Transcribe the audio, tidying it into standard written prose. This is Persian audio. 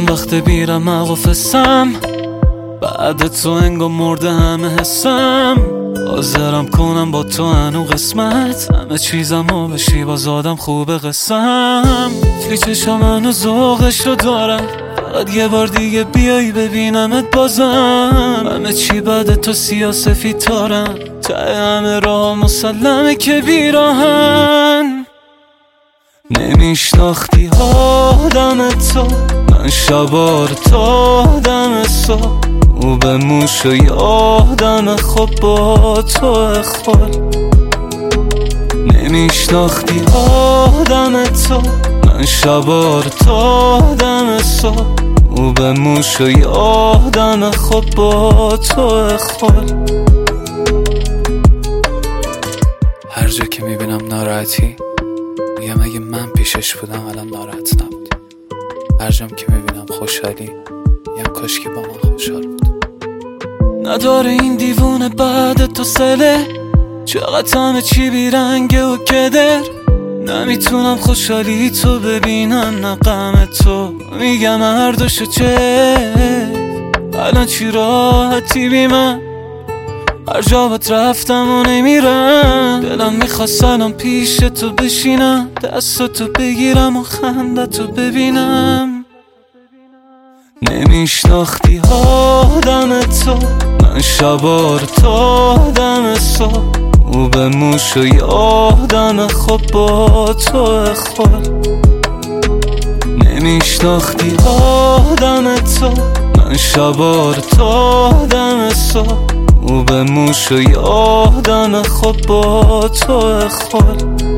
وقت بیرم مغفصم، بعد تو انگا مرده همه حسم. حاضرم کنم با تو هنو قسمت، همه چیزم رو بشی باز آدم خوبه قسم. فیچشم هنو ذوقش رو دارم، فقط یه بار دیگه بیایی ببینمت بازم. همه چی بعد تو سیاسفید تارم، ته همه راه مسلمه که بیراهن. نمیشناختی آدم تو، من شبار تا دم صبح، او به موش و یادم خوب با تو خود. نمیشناختی آدم تو، من شبار تا دم صبح، او به موش و یادم خوب با تو خود. هر جا که میبینم ناراحتی میگم اگه من پیشش بودم الان ناراحت نبودی. هر جام که میبینم خوشحالی میگم کاش که با من خوشحال بود. نداره این دیوونه بعد تو سله، چقدر همه چی بیرنگه و کدر. نمیتونم خوشحالی تو ببینم نه غم تو، میگم هر دوشو چه الان چی راحتی بی من. هر جا بات رفتم و نمیرم، دلم میخواست الان پیش تو بشینم، دستاتو بگیرم و خندتو ببینم. نمیشناختی آدم تو، من شبار تا دم صبح، او به موش و یادم خوب با تو خود. نمیشناختی آدم تو، من شبار تا دم صبح، او به موش و یادم خوب با تو خود.